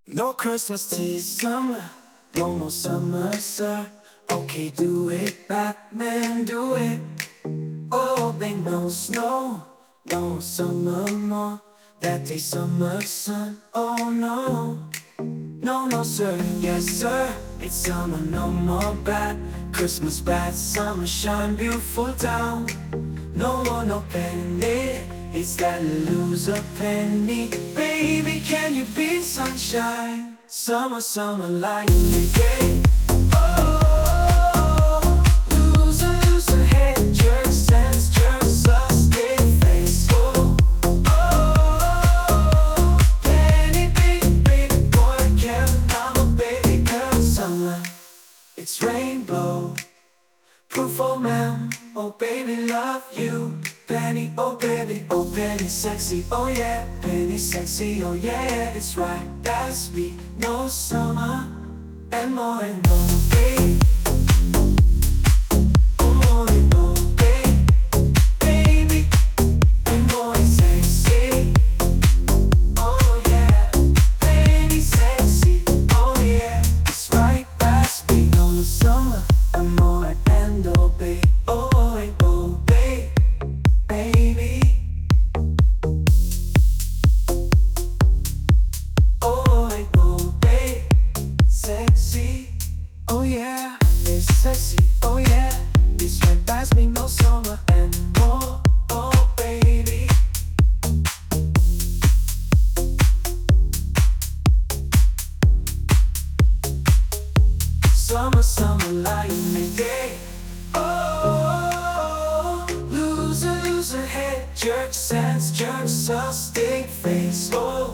No Christmas tea, summer, no more summer, sir. Okay, do it, Batman, do it. Oh, they no snow, no summer more. That day, summer sun, oh no. No, no, sir, yes, sir. It's summer, no more bad. Christmas bad, summer shine, beautiful town. No more, no penny. It's that lose a penny. Baby, can you be sunshine? Summer, summer, like the day. Oh, loser, head jerk, sense jerk, sustain face. Oh, penny, big boy, Kevin, I'm a baby girl. Summer, it's rainbow. Proof, oh man, oh baby, love you. Penny, oh Penny, sexy, oh yeah. Penny, sexy, oh yeah. It's right, that's me. No summer, and more, babe. Oh, more, babe. Baby, and more sexy. Oh yeah. Penny, sexy, oh yeah. It's right, that's me. No summer, and more, babe. Oh, babe. Baby, oh, babe, sexy, oh yeah, it's sexy, oh yeah, it's right past me, no summer and more, oh baby. Summer, summer, like midday. Oh, loser, head jerk, sense jerk, sustain face. Oh.